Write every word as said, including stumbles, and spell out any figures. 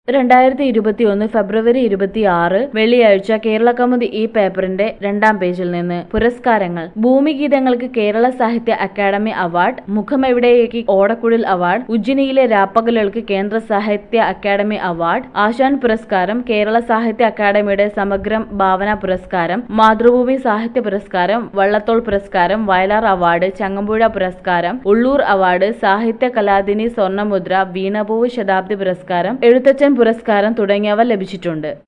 രണ്ടായിരത്തി ഇരുപത്തി ഒന്ന് ഫെബ്രുവരി ഇരുപത്തിയാറ് വെള്ളിയാഴ്ച കേരള കൗമുദി ഈ പേപ്പറിന്റെ രണ്ടാം പേജിൽ നിന്ന് പുരസ്കാരങ്ങൾ. ഭൂമിഗീതങ്ങൾക്ക് കേരള സാഹിത്യ അക്കാദമി അവാർഡ്, മുഖമെവിടേക്ക് ഓടക്കുഴൽ അവാർഡ്, ഉജ്ജിനിയിലെ രാപ്പകലുകൾക്ക് കേന്ദ്ര സാഹിത്യ അക്കാദമി അവാർഡ്, ആശാൻ പുരസ്കാരം, കേരള സാഹിത്യ അക്കാദമിയുടെ സമഗ്രം ഭാവന പുരസ്കാരം, മാതൃഭൂമി സാഹിത്യ പുരസ്കാരം, വള്ളത്തോൾ പുരസ്കാരം, വയലാർ അവാർഡ്, ചങ്ങമ്പുഴ പുരസ്കാരം, ഉള്ളൂർ അവാർഡ്, സാഹിത്യ കലാദിനി സ്വർണ്ണമുദ്ര, വീണപൂവ് ശതാബ്ദി പുരസ്കാരം, എഴുത്തച്ഛൻ പുരസ്കാരം തുടങ്ങിയവ ലഭിച്ചിട്ടുണ്ട്.